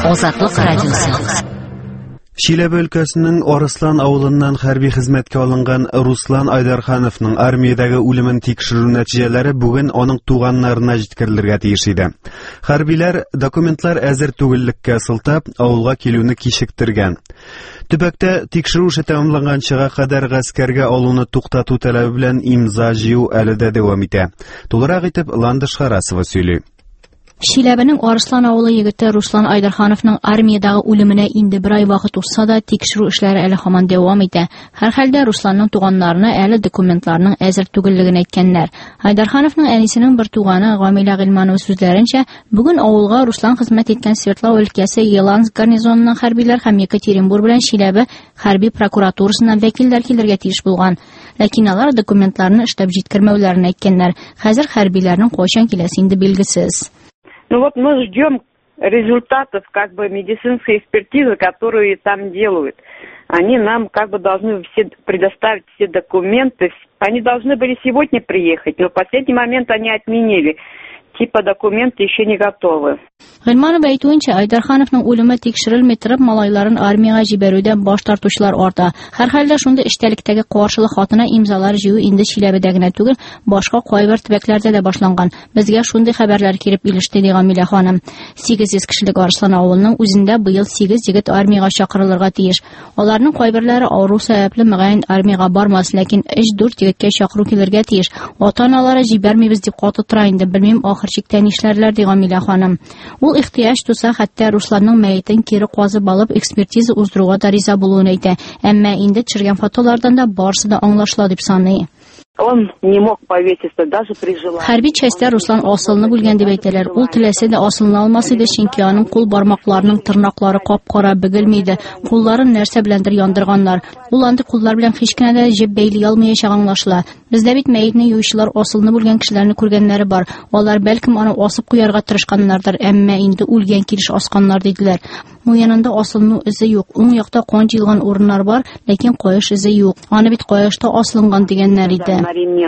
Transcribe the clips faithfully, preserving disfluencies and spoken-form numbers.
Азатлык радиосы. Чиләбе өлкәсенең Арыслан авылыннан хәрби хезмәткә алынган Руслан Айдархановның армиядәге үлемен тикшерү нәтиҗәләре бүген аның туганнарына җиткерелергә тиеш иде. Хәрбиләр документлар әзер түгеллеккә сылтап, авылга килүне кичектергән. Төбәктә тикшерү эше тәмамланганчага кадәр гаскәргә алуны туктату таләбе белән имза җыю әле дә дәвам итә. Тулырак итеп Ландыш Харасова сөйли. Чиләбенең Арыслан авылы егете Руслан Айдархановның армиядагы үлеменә инде бер ай вакыт узса да, тикшерү эшләре әле һаман дәвам итә. Һәр хәлдә Русланның туганнарына әле документларның әзер түгеллеген әйткәннәр. Айдархановның әнисенең бер туганы Гамилә Гыйльманова сүзләренчә, бүген авылга Руслан хезмәт иткән Свердлов өлкәсе Еланск гарнизонының хәрбиләр һәм Екатеринбург белән Чиләбе хәрби прокуратурасына вәкилләр килергә тиеш булган. Ләкин алар документларны эштәп җиткермәүләрен әйткәннәр. Хәзер хәрбиләрнең кайчан киләсе инде белгесез. Ну вот мы ждем результатов как бы медицинской экспертизы, которую там делают. Они нам как бы должны все предоставить все документы. Они должны были сегодня приехать, но в последний момент они отменили. Типа документы еще не готовы. Гыйльманов әйтүенчә, Айдархановның үлеме тикшерелми торып, малайларын армиягә җибәрүдән баш тартучылар арта. Һәр хәлдә шундый эштәлектәге каршылык хатына имзалар җыю инде Чиләбедә генә түгел, башка кайбер төбәкләрдә дә башланган. Безгә шундый хәбәрләр килеп илеште, ди Гамилә ханым. сигез йөз кешелек Арыслан авылының үзендә быел сигез егет армиягә чакырылырга тиеш. Аларның кайберләре авыру сәбәпле мөгаен армиягә бармас, ләкин өч-дүрт егеткә чакыру килергә тиеш. Ата-аналары җибәрмибез дип каты тора инде, белмим ахыр чиктә нишләрләр, ди Гамилә ханым. Ул ихтияҗ туса, хәтта Русланның мәетен кире казып алып экспертиза уздыруга да риза булуын әйтә. Әмма инде төшергән фотолардан да барысы да аңлашыла дип саный. Он не мог повеситься даже при желании. Хәрби частьтә Руслан асылны бүлгән дип әйтәләр. Ул теләсә дә асылны алмас иде, чөнки аның кул бармакларының тырнаклары кап-кара бөгелмиде. Кулларын нәрсә беләндер яндырганнар. Ул андый куллар белән һич кенә дә җеп бәйли алмаячак аңлашыла. Бездә бит мәетне юучылар асылны бүлгән кешеләрне күргәннәре бар. Алар бәлкем аны асып куярга тырышканнардыр, әмма инде үлгән килеш асканнар диделәр. Ул янында асылның изе юк. Уң якта кан җыелган урыннар бар, ләкин каеш изе юк. Аны бит каешта асылынган дигәннәр иде.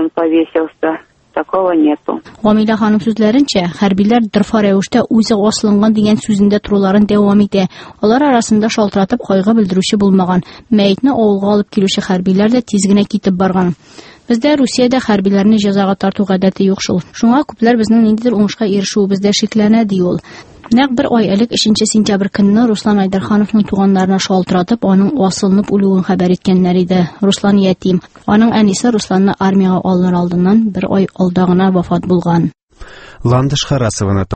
Такого нету. Гамилә ханым сүзләренчә, хәрбиләр дөрфа рәвештә үзе асылынган дигән сүзендә туруларын дәвам итә. Алар арасында шалтыратып кайгы белдерүче булмаган. Мәетне авылга алып килүче хәрбиләр дә тиз генә китеп барган. Бездә Русиядә хәрбиләрне җәзага тарту гадәте юк шул. Шуңа күпләр безнең ниндидер уңышка ирешүебездә шикләнә, ди ул. Нәкъ бер ай элек өченче сентябрь көнне Руслан Айдархановның туганнарына шалтыратып, аның асылынып үлүен хәбәр иткәннәр иде. Руслан ятим. Аның әнисе Русланны армиягә алыныр алдыннан бер ай алда гына вафат булган. Ландыш Харасова